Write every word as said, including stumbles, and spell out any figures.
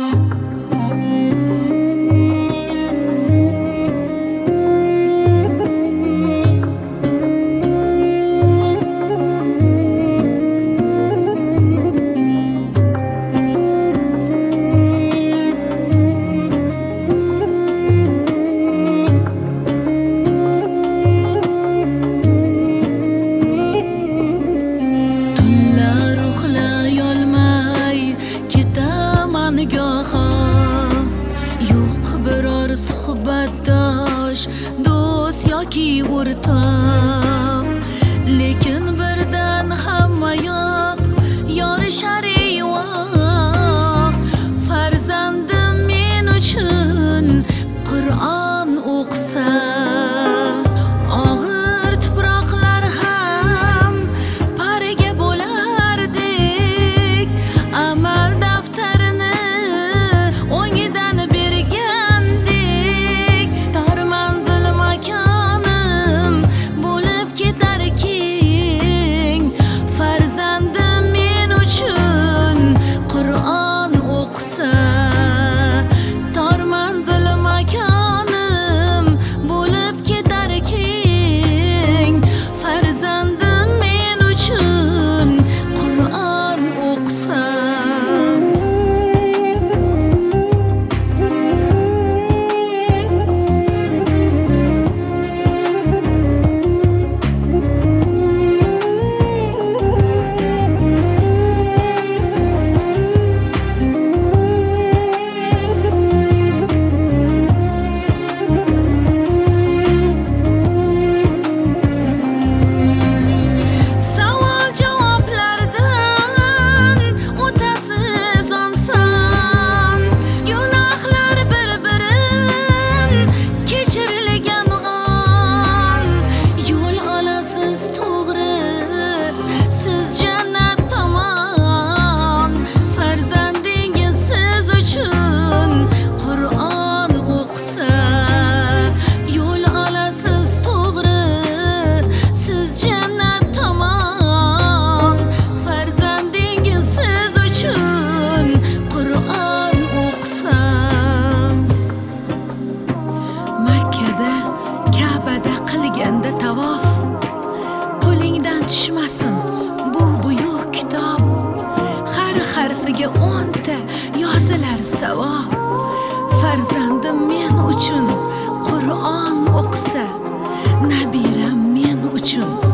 suhbatdosh do'st yoki o'rtoq, lekin birdan hamma yoq yorishar eyvoh. Farzandim men uchun Qur'on o'qisa, og'ir tuproqlar ham parga bo'lardek. Amal daftarini o'ngidan bergandek, tor manzil makonim bo'lib ketar keng. Farzandim men uchun Qur'on o'qisa, tor manzil makonim bo'lib ketar keng. Farzandim men uchun Qur'on o'qisa. Tavof qo'lingdan tushmasin bu buyuk kitob, har harfiga o'nta yozilar savob. Farzandim men uchun Qur'on o'qisa, nabiram men uchun